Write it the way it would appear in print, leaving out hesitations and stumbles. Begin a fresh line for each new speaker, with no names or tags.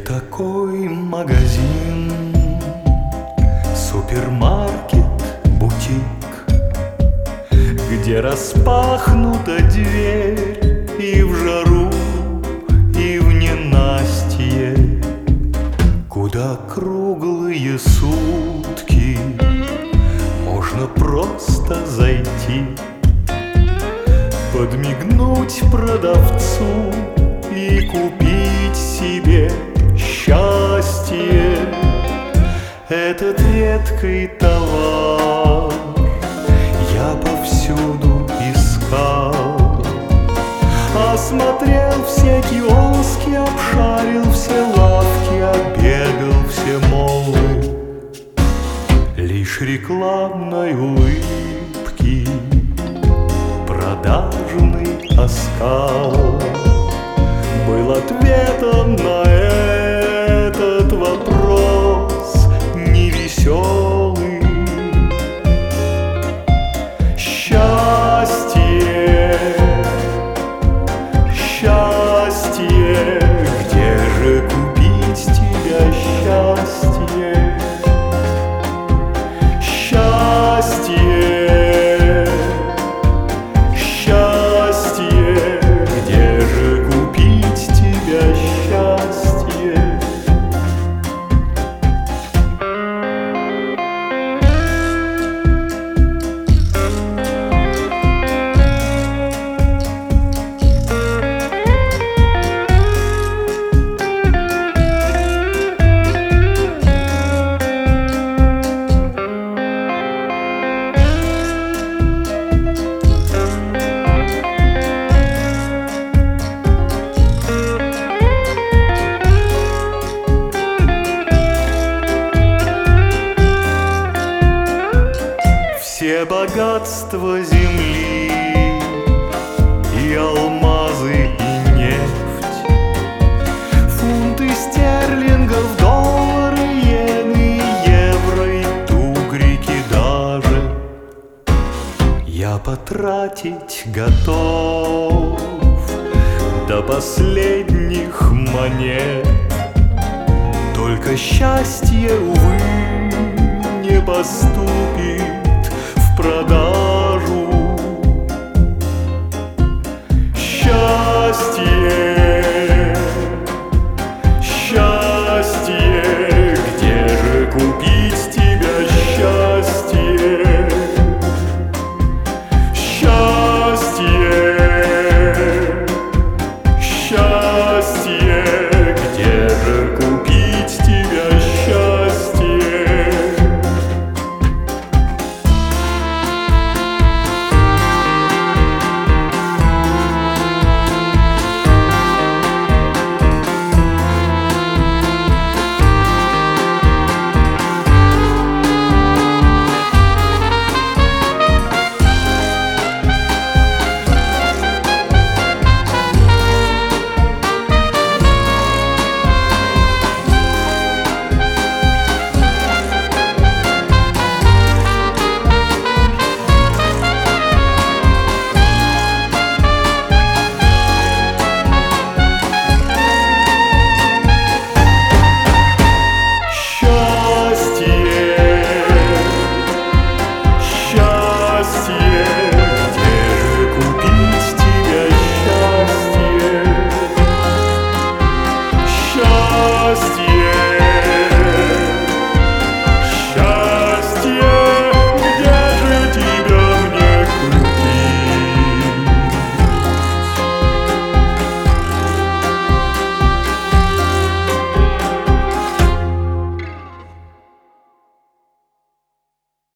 такой магазин, супермаркет, бутик, где распахнута дверь и в жару, и в ненастье, куда круглые сутки можно просто зайти, подмигнуть продавцу и купить себе счастье. Этот редкий товар я повсюду искал, осмотрел все киоски, обшарил все лавки, оббегал все моллы. Лишь рекламной улыбки продажный оскал был ответом на этот вопрос невеселый. Счастье, счастье, где же купить тебя счастье? Счастье, счастье, где же купить тебя счастье? Все богатства земли и алмазы, и нефть, фунты стерлингов, доллары, иены, евро и тугрики даже я потратить готов до последних монет. Только счастье, увы, не поступит в продажу.